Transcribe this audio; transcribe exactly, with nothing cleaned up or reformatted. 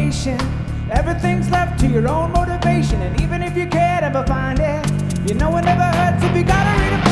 obligation. Everything's left to your own motivation, and even if you can't ever find it, you know it never hurts if you gotta read about